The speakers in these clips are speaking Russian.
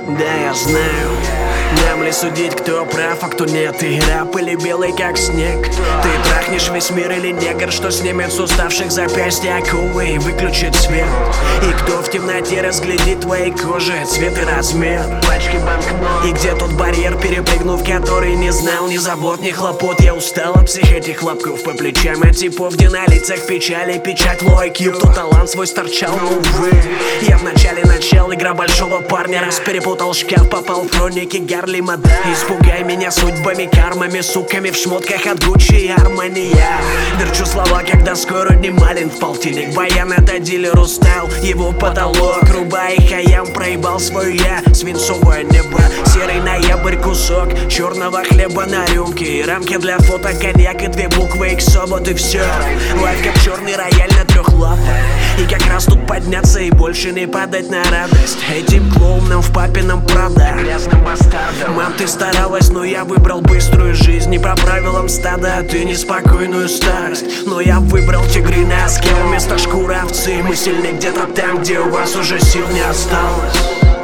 Да, я знаю. Нам ли судить, кто прав, а кто нет? И раб или белый, как снег? Ты трахнешь весь мир или негр, что снимет с уставших запястья оковы и выключит свет? И кто в темноте разглядит твоей кожи цвет и размер? Пачки банкнот. И где тот барьер, перепрыгнув который не знал ни забот, ни хлопот? Я устал от всех этих хлопков по плечам, от типов, где на лицах печали, печать лойки. Кто талант свой сторчал, но увы. Я в начале начал, игра большого парня. Раз перепутал шкаф, попал в хроники Гарлема. Испугай меня судьбами, кармами, суками в шмотках от Гуччи и Армани. Я верчу слова, когда скоро не малин в полтинник. Баян это дилеру стал, его потолок. Рубай хаям, проебал свое я. Свинцовое небо, серый ноябрь, кусок черного хлеба на рюмке и рамки для фото, коньяк и 2 буквы X-Собот и все. Лайф как черный рояль на 3 лапах. И как раз тут подняться и больше не падать на радость этим клоунам в папином Прада. Мам, ты старалась, но я выбрал быструю жизнь. Не по правилам стада, а ты неспокойную старость. Но я выбрал тигриный оскел вместо шкуры овцы. Мы сильны где-то там, где у вас уже сил не осталось.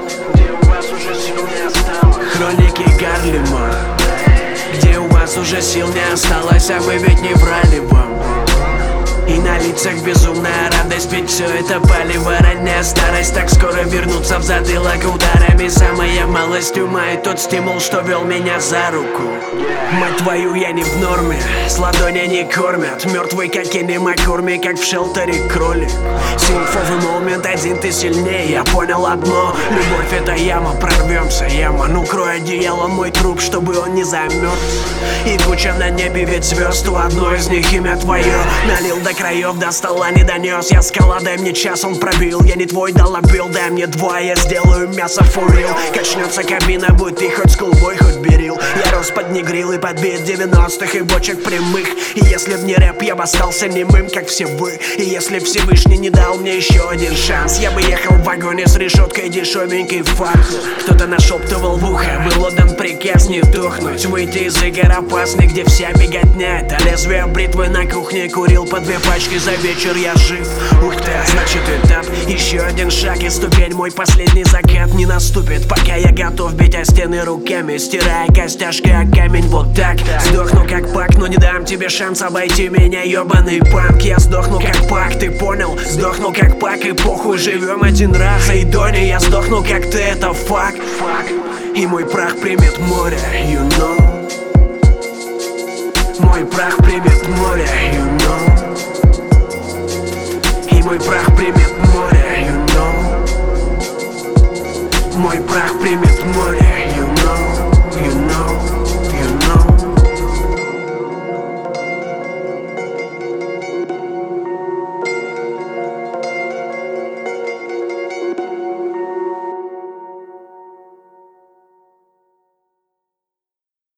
Хроники Гарлема, где у вас уже сил не осталось, а вы ведь не врали вам. И на лицах безумная радость, ведь все это палево, ранняя старость. Так скоро вернуться в затылок ударами. Самая малость ума и тот стимул, что вел меня за руку. Мать твою, я не в норме, с ладони не кормят. Мертвый как кинемакорме, как в шелтере кролик. Симфовый момент, один ты сильнее. Я понял одно, любовь это яма, прорвемся, яма. Ну крой одеялом мой труп, чтобы он не замерз. И куча на небе ведь звезд, у одной из них имя твое. Налил до краев, до стола не донес. Я скала, дай мне час, он пробил. Я не твой долобил, дай мне 2, я сделаю мясо for real. Качнется кабина, будь ты хоть скулбой, хоть берил. Я рос под негрил и под бит 90-х и бочек прямых. И если б не рэп, я бы остался немым, как все вы. И если Всевышний не дал мне еще один шанс, я бы ехал в вагоне с решеткой дешевенький фарт. Кто-то нашептывал в ухо, был отдан приказ не тухнуть. Выйти из игр опасный, где вся беготня. Это лезвие бритвы на кухне, курил по 2 пачки за вечер, я жив. Ух ты, значит этап, еще один шаг и ступень. Мой последний закат не наступит, пока я готов бить о стены руками, стирая костяшки о камень. Вот так, сдохну как Пак, но не дам тебе шанс обойти меня, ебаный панк. Я сдохну как Пак, ты понял? Сдохну как Пак и похуй, живем один раз. И Дони, я сдохну как ты, это факт. И мой прах примет море, you know. Мой прах примет море, you know. И мой прах примет море, you know. Мой прах примет море.